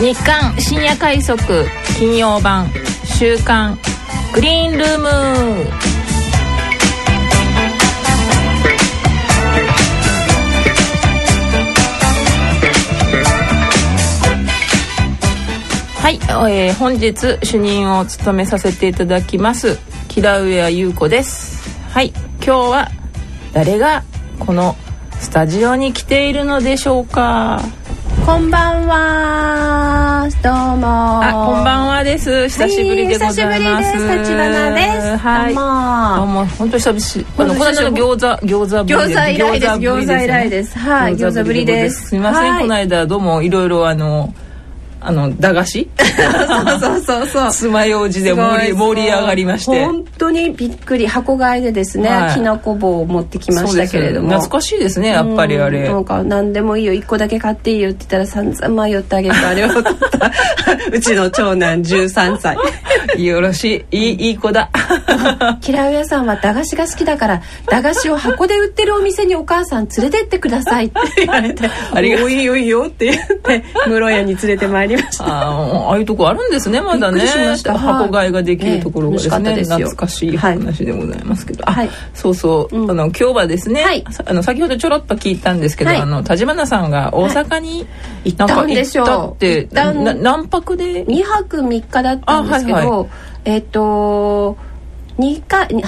日刊深夜快速金曜版週刊グリーンルーム。はい、本日主任を務めさせていただきます木田上優子です。はい、今日は誰がこのスタジオに来ているのでしょうか。 こんばんは、どうも。 こんばんはです。久しぶりでございます。 はい、久しぶりです。立花です。 はい。どうも本当に久しぶり。この間の餃子以来です。 餃子以来です。はい、餃子ぶりです。 すみません、この間どうもいろいろ駄菓子そう爪楊枝で盛り上がりまして、 本当にびっくり。箱買いでですね、きなこ棒を持ってきましたけれども、 懐かしいですね、やっぱりあれ。 なんか何でもいいよ、1個だけ買っていいよって言ったら散々迷ってあげるあれを取ったうちの長男13歳よろしい、いい子だ。 キラウヤさんは駄菓子が好きだから駄菓子を箱で売ってるお店にお母さん連れてってくださいって言われておいよいよって言って室屋に連れてまいりました。 ああいうとこあるんですね、まだね。箱買いができるところがですね、懐かしい話でございますけど、そうそう、今日はですね、先ほどちょろっと聞いたんですけど、立花さんが大阪に行ったんですよ。 行ったって何泊で ？2泊3日だったんですけど、1日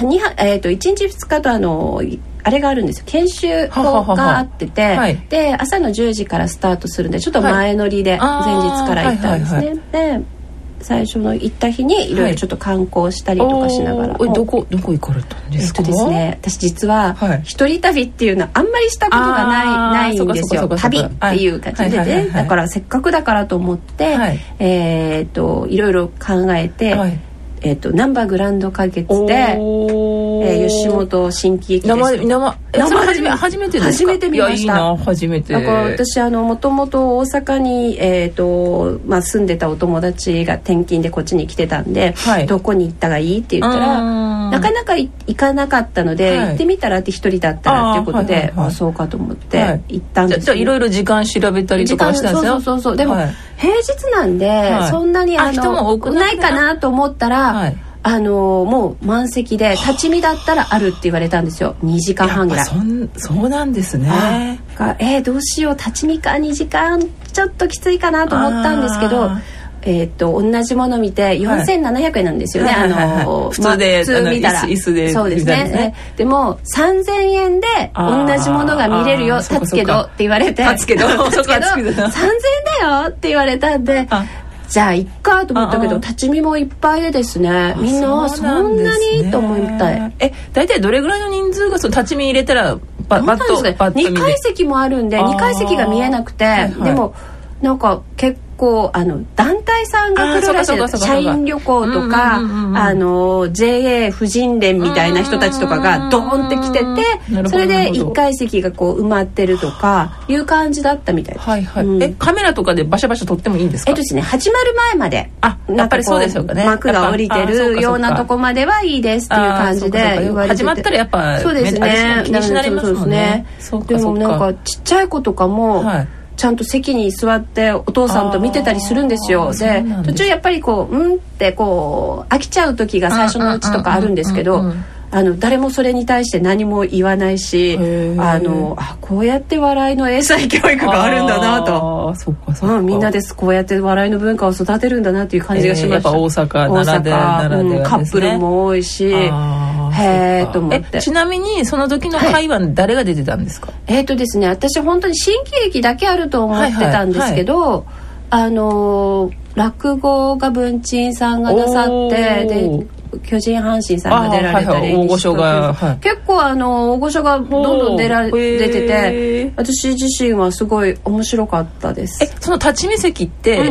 2日とあれがあるんですよ、研修があってて、で朝の10時からスタートするんでちょっと前乗りで前日から行ったんですね。で最初の行った日にいろいろちょっと観光したりとかしながら、 どこ行かれたんですか？ ですね、私実は一人旅っていうのはあんまりしたことがないんですよ。旅っていう感じでね、だからせっかくだからと思って、いろいろ考えて、ナンバーグランド花月で、吉本新喜劇です。 初めてですか？ 初めて見ました。 いいな、初めて。 だから私もともと大阪に、住んでたお友達が転勤でこっちに来てたんで、どこに行ったがいいって言ったらなかなか行かなかったので、行ってみたらって一人だったらっていうことで、そうかと思って行ったんです。 じゃあいろいろ時間調べたりとかしたんですよ。 そうでも、平日なんで、そんなに人も多くないかなと思ったら、もう満席で立ち見だったらあるって言われたんですよ。2時間半ぐらい。 そうなんですね。 どうしよう、立ち見か2時間ちょっときついかなと思ったんですけど、同じもの見て4700円なんですよね。 普通で見たら椅子でそうですね。でも3000円で同じものが見れるよ、立つけどって言われて、 立つけど3000円だよって言われたんで、じゃあいっかと思ったけど、立ち見もいっぱいでですね、みんなそんなにと思ったい。 大体どれぐらいの人数が立ち見入れたらバッと 2階席もあるんで2階席が見えなくて、でもなんか結構団体さんが来るらしい。社員旅行とかJA 婦人連みたいな人たちとかがドーンって来てて、それで1階席がこう埋まってるとかいう感じだったみたいです。 カメラとかでバシャバシャ撮ってもいいんですか？ ですね、始まる前までやっぱりそうでしょうかね。 幕が降りてるようなとこまではいいですっていう感じで言われてて、 始まったらやっぱそうですね、 気にしなりますもんね。 でもなんかちっちゃい子とかもちゃんと席に座ってお父さんと見てたりするんですよ。で途中やっぱりって飽きちゃう時が最初のうちとかあるんですけど、誰もそれに対して何も言わないし、こうやって笑いの英才教育があるんだなと、みんなですこうやって笑いの文化を育てるんだなっていう感じがしました。 やっぱ大阪ならではカップルも多いし、へーと思って。 ちなみにその時の会話誰が出てたんですか？ ですね、私本当に新喜劇だけあると思ってたんですけど、落語が文鎮さんがなさって、で巨人阪神さんが出られたり、 大御所が、 結構大御所がどんどん出てて、私自身はすごい面白かったです。 その立ち見席って、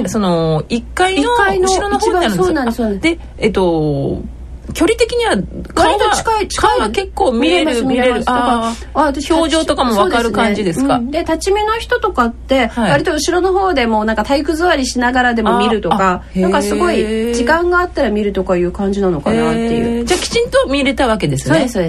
その1階の後ろの方にあるんですよ。 そうなんです。で距離的には顔は結構見れる。表情とかも分かる感じですか？ で立ち見の人とかって割と後ろの方でもなんか体育座りしながらでも見るとか、なんかすごい時間があったら見るとかいう感じなのかなっていう。 じゃあきちんと見れたわけですね。 そうです。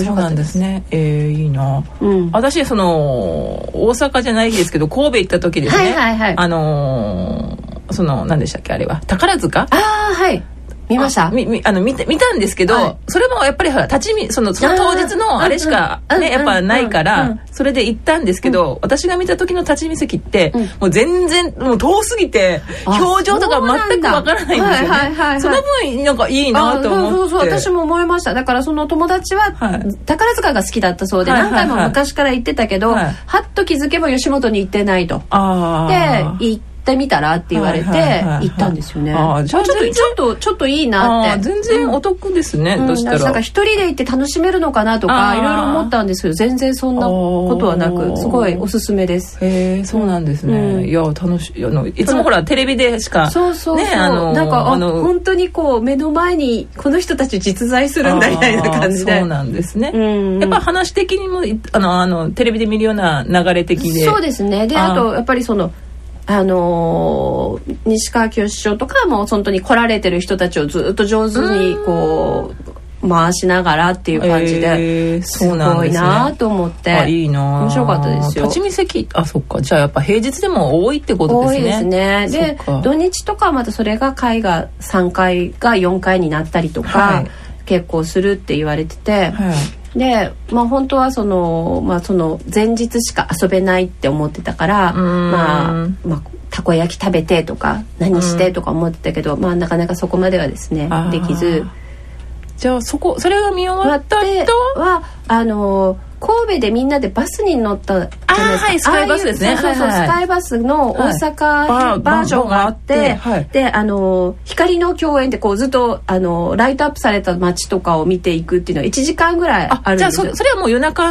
そうなんですね。いいな。私大阪じゃないですけど神戸行った時ですね。 その何でしたっけあれは宝塚。 はい見ました。 見たんですけど、それもやっぱりその当日のあれしかねやっぱないからそれで行ったんですけど、私が見た時の立ち見席ってもう全然もう遠すぎて表情とか全くわからないんですよね。その分なんかいいなと思って。 私も思いました。だからその友達は宝塚が好きだったそうで何回も昔から行ってたけど、はっと気づけば吉本に行ってないと。で行ってみたらって言われて行ったんですよね。じゃあちょっといいなって。 全然お得ですね。どうしたら。 なんか一人で行って楽しめるのかなとかいろいろ思ったんですけど、全然そんなことはなくすごいおすすめです。 そうなんですね。いや楽しい。いつもほらテレビでしかねなんか本当にこう目の前にこの人たち実在するんだみたいな感じで。 そうなんですね。やっぱ話的にもテレビで見るような流れ的で。 そうですね。であとやっぱりその西川きよし師匠とかも本当に来られてる人たちをずっと上手にこう回しながらっていう感じですごいなと思って、 いいな面白かったですよ。 立ち見席そっか。じゃあやっぱ平日でも多いってことですね。 多いですね。で土日とかまたそれが回が3回が4回になったりとか、結構するって言われてて、で本当はその前日しか遊べないって思ってたからたこ焼き食べてとか何してとか思ってたけど、なかなかそこまではですねできず。 じゃあそれが見終わった後は神戸でみんなでバスに乗ったじゃないですか。 スカイバスですね。 スカイバスの大阪バージョンがあって、で光の共演でこうずっとライトアップされた街とかを見ていくっていうのは1時間ぐらいあるんですよ。 じゃあそれはもう夜中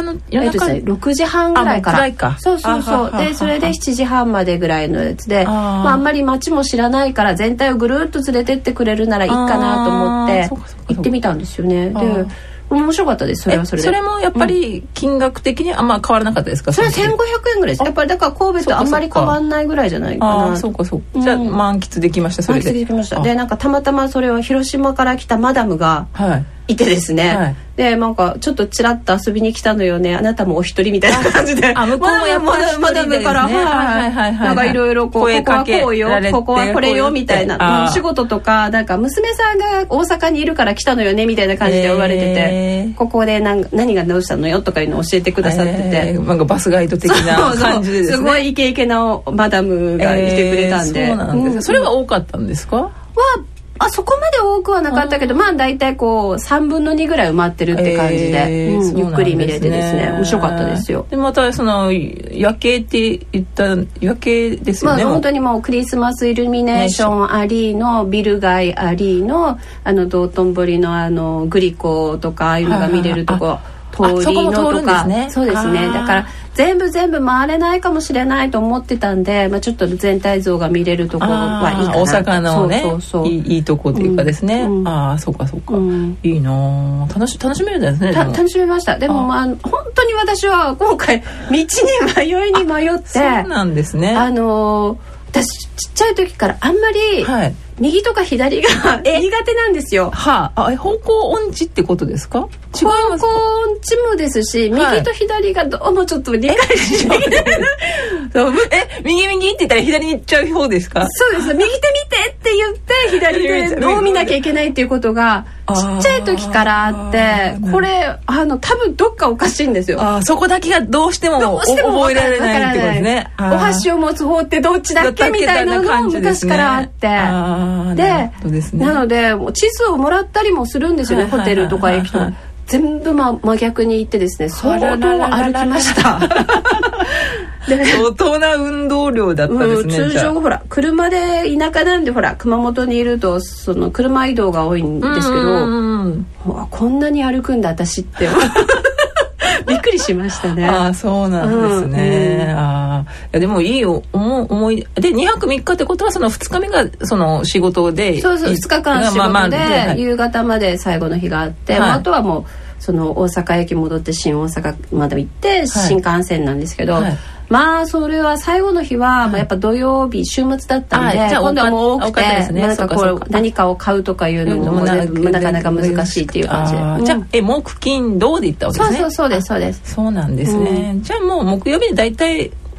6時半ぐらいから。そうでそれで7時半までぐらいのやつで、あんまり街も知らないから全体をぐるっと連れてってくれるならいいかなと思って行ってみたんですよね。で面白かったです。それはそれで。 それもやっぱり金額的にあんま変わらなかったですか。 それは1500円ぐらいです。やっぱりだから神戸とあんまり変わんないぐらいじゃないかな。 そうか。じゃあ満喫できました。それで。 満喫できました。でなんかたまたまそれは広島から来たマダムがいてですね。でなんかちょっとちらっと遊びに来たのよね。あなたもお一人みたいな感じで。 向こうもやっぱりマダムからなんかいろいろここはこうよ、ここはこれよみたいな。仕事とかなんか娘さんが大阪にいるから来たのよねみたいな感じで言われてて、ここで何がどうしたのよとかいうのを教えてくださってて、 なんかバスガイド的な感じでですね。 すごいイケイケなマダムがいてくれたんで。 そうなんです。それは多かったんですか？ そこまで多くはなかったけど大体こう3分の2ぐらい埋まってるって感じで、ゆっくり見れてですね面白かったですよ。 でまたその夜景って言った夜景ですよね。 本当にもうクリスマスイルミネーションありのビル街ありの道頓堀のグリコとかああいうのが見れるとこ通りのとか、そうですね。だから全部回れないかもしれないと思ってたんで、ちょっと全体像が見れるところはいいかな。 大阪のねいいとこっていうかですね。そうか、いいな。楽しめるんですね。 楽しめました。でも本当に私は今回道に迷ってそうなんですね。 私ちっちゃい時からあんまり右とか左が苦手なんですよ。 方向音痴ってことですか？ 違います。方向音痴もですし、右と左がどうもちょっと理解しない。 右って言ったら左に行っちゃう方ですか？ そうです。右手見てって言って左手どう見なきゃいけないっていうことがちっちゃい時からあって、これ多分どっかおかしいんですよ。 そこだけがどうしても覚えられないってことですね。 お箸を持つ方ってどっちだっけみたいなのも昔からあって、なので地図をもらったりもするんですよね。ホテルとか駅とか全部真逆に行ってですね、相当歩きました。 相当な運動量だったですね。 通常ほら車で田舎なんでほら熊本にいるとその車移動が多いんですけど、こんなに歩くんだ私ってびっくりしましたね。 そうなんですね。いやでもいい思いで2泊3日ってことはその2日目がその仕事で 2日間仕事で夕方まで最後の日があって、あとはもうその大阪駅戻って新大阪まで行って新幹線なんですけど、それは最後の日はやっぱ土曜日週末だったんで、今度はもう多くて何かを買うとかいうのもなかなか難しいっていう感じで、 じゃあ木金土で行ったわけですね。 そうです。 そうなんですね。じゃあもう木曜日で大体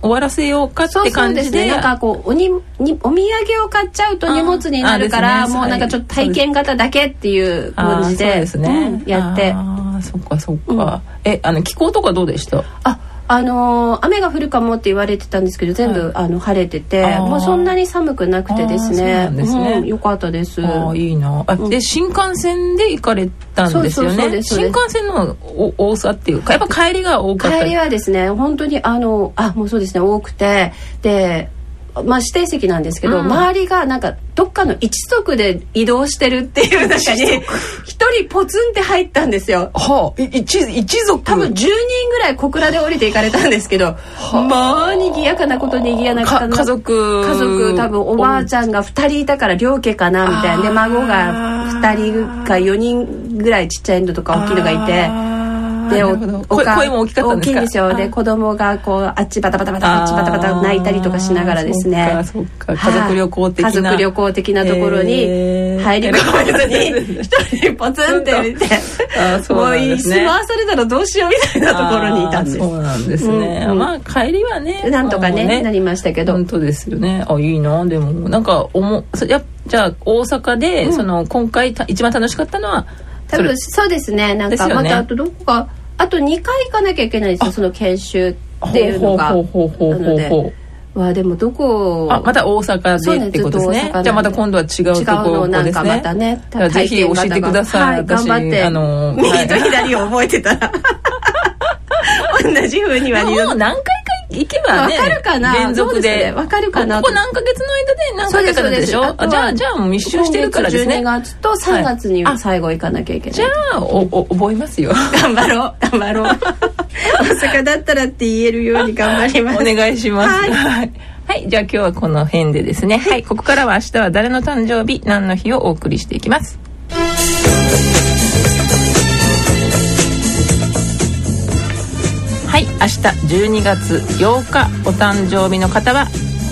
終わらせようかって感じで。 そうですね。なんかこうお土産を買っちゃうと荷物になるから、もうなんかちょっと体験型だけっていう感じでやって。 そっかそっか。気候とかどうでした？ 雨が降るかもって言われてたんですけど、全部晴れてて、もうそんなに寒くなくてですね。よかったです。 いいな。で新幹線で行かれたんですよね。新幹線の多さっていうか、やっぱ帰りが多かった。 帰りはですね、本当にもうそうですね、多くて、で指定席なんですけど、周りがなんかどっかの一族で移動してるっていう中に一人ポツンって入ったんですよ。 一族多分10人ぐらい小倉で降りていかれたんんですけど、まあ賑やかなこと賑やなかった家族多分おばあちゃんが2人いたから両家かなみたいなで、孫が2人か4人ぐらいちっちゃいのとか大きいのがいて、で声も大きかったんですか？ 大きいんですよ。で子供がこうあっちバタバタバタあっちバタバタ泣いたりとかしながらですね、 そうか家族旅行的なところに入り込めずに一人ポツンって降りて、もう一周回されたらどうしようみたいなところにいたんです。 そうなんですね。まあ帰りはねなんとかねなりましたけど。 本当ですよね。いいな。でもなんかじゃあ大阪で今回一番楽しかったのは多分そうですね。なんかまたあとどこかあと2回行かなきゃいけないですよ、その研修っていうのが。なのででもどこまた大阪でってことですね。じゃあまた今度は違うところですね。 なんかまたねぜひ教えてください。 頑張って右と左を覚えてたら同じ風にはもう何回か行けばね、 分かるかな、 連続で分かるかな。 ここ何ヶ月の間で何回かでしょ。じゃあもう密集してるからですね。 12月と3月に最後行かなきゃいけない。 じゃあ覚えますよ。 頑張ろう大阪だったらって言えるように頑張ります。 お願いします。はい、じゃあ今日はこの辺でですね。はい、ここからは明日は誰の誕生日何の日をお送りしていきます。はい、明日12月8日お誕生日の方は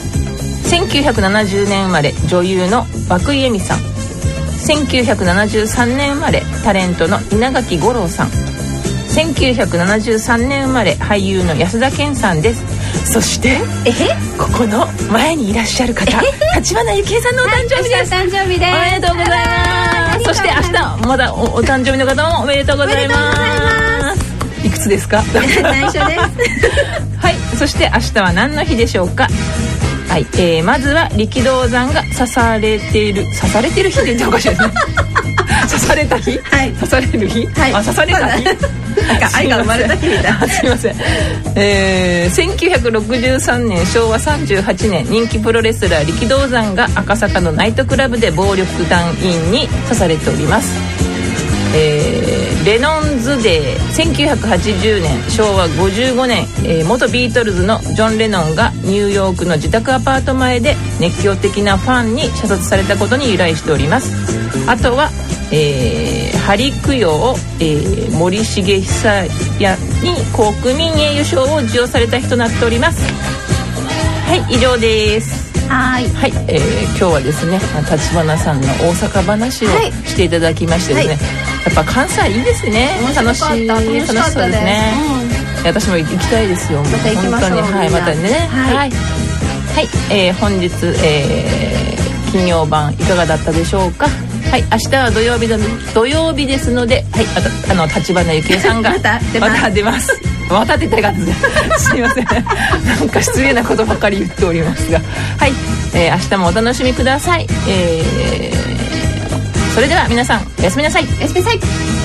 1970年生まれ女優の涌井絵美さん、1973年生まれタレントの稲垣吾郎さん、1973年生まれ俳優の安田顕さんです。そしてここの前にいらっしゃる方、立花幸恵さんのお誕生日です。 お誕生日です。 おめでとうございます。そして明日まだ お誕生日の方もおめでとうございます。いくつですか？ 内緒ですはい、そして明日は何の日でしょうか？はい、まずは力道山が刺されている日で言っておかしいですね刺された日、はい、刺される日、はい、刺された日なんか愛が生まれた日みたいなすいません。1963年昭和38年人気プロレスラー力道山が赤坂のナイトクラブで暴力団員に刺されております。レノンズデー1980年昭和55年、元ビートルズのジョン・レノンがニューヨークの自宅アパート前で熱狂的なファンに射殺されたことに由来しております。あとは、針供養、森重久彌に国民栄誉賞を授与された日となっております。はい、以上です。 はい、 今日はですね立花さんの大阪話をしていただきましてですね、やっぱ関西いいですね。楽しそうですね。私も行きたいですよ。 また行きましょう。 本当にはい、またね。はい、本日、金曜版いかがだったでしょうか。はい、明日は土曜日ですので、はい、立花幸恵さんがまた出ます。またって言ったらいかんですね。すいません。なんか失礼なことばかり言っておりますが、はい、明日もお楽しみください。それでは皆さんおやすみなさい。 おやすみなさい。